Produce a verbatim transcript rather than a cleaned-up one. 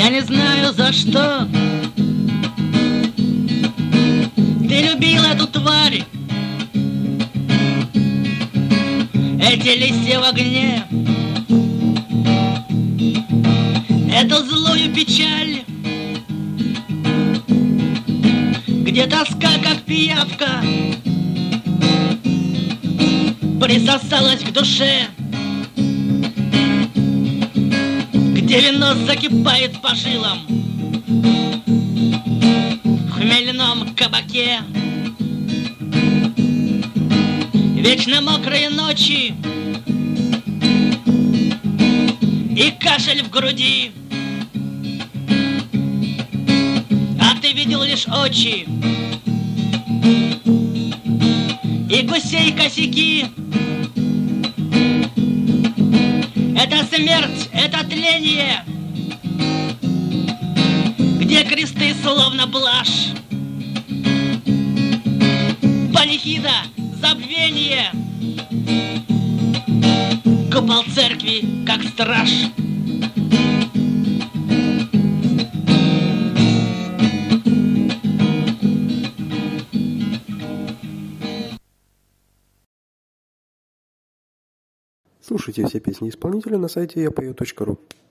Я не знаю за что ты любил эту тварь, эти листья в огне, эту злую печаль, где тоска, как пиявка, присосалась к душе, где вино закипает по жилам в хмельном кабаке. Вечно мокрые ночи и кашель в груди, а ты видел лишь очи и гусей косяки. Это смерть, это тление, где кресты словно блажь, панихида, забвение, купол церкви, как страж. Слушайте все песни исполнителя на сайте я пою точка ру.